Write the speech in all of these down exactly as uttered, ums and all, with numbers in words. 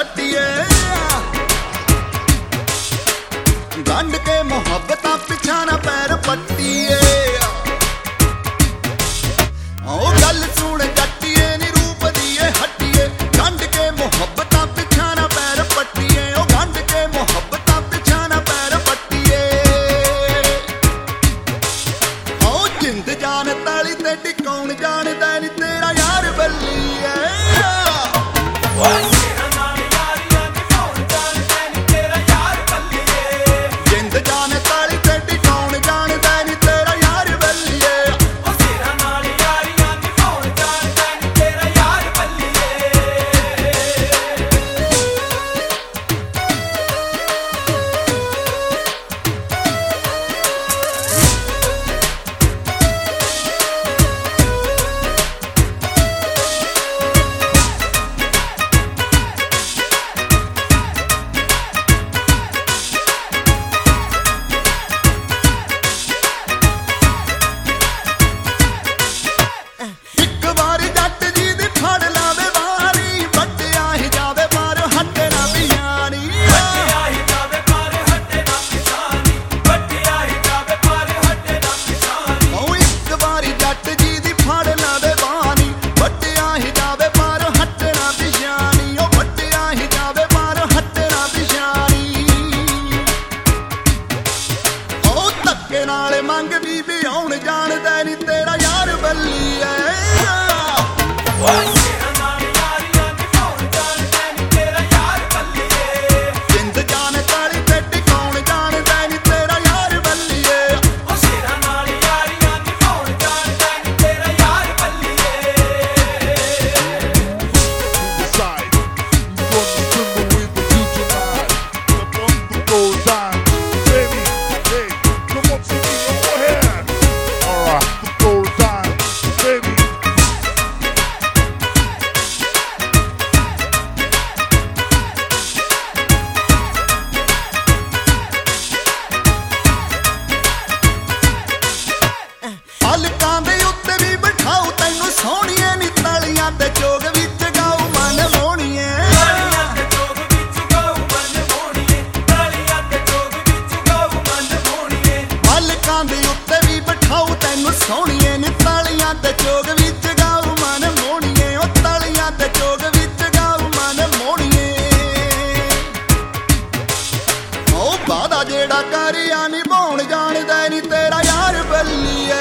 जट्टिए गंढ के मुहब्बत पिछा ना पैर पट्टिए ओ गल सुन जट्टिए नी रूप दिए हट्टिए गंढ के मुहब्बत पिछा ना पैर पट्टिए ओ गंढ के मुहब्बत पिछा ना पैर पट्टिए ओ जिंद जान ताली ते टिकाउण जानदा नी तेरा यार बल्ली है नाले मंग बीबी आउण जानदा नी तेरा यार बल्ली है जिंद जान ताली ते टिकाउण जानदा नी तेरा यार बल्ली है सोहणिए नी तालियां ते चोग विच गाऊ मन मोहणिए ओ तालियां ते चोग विच गाऊ मन मोहणिए ओ वादा जेड़ा करिया निभाउण जानदा नी तेरा यार बल्ली है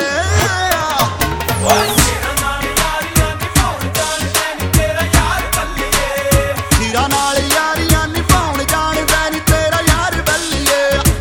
सिरा नाल यारियां निभाउण जानदा नी तेरा यार बल्ली है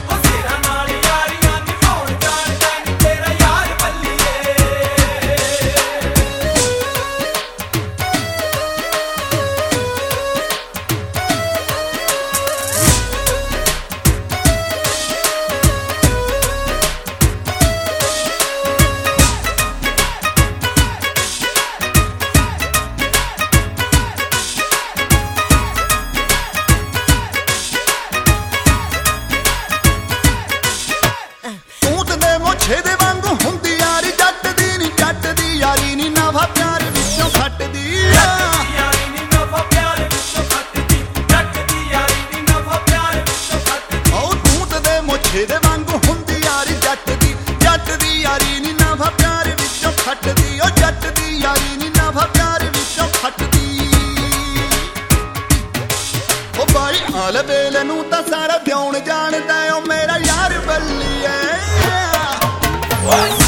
छेदे वांगू हुंदी यारी जट दी नी जट दी यारी नी नवा प्यार विचों खटदी यारी नी नवा प्यार विचों खटदी जट दी यारी नी नवा प्यार विचों खटदी ओ तूं ते मोछे दे वांगू हुंदी यारी जट दी जट दी यारी नी नवा प्यार विचों खटदी ओ जट दी यारी नी नवा प्यार विचों खटदी ओ भाई हाल वेल नूं तां सारा ब्याउण जानदा ओ मेरा यार बल्ली है What?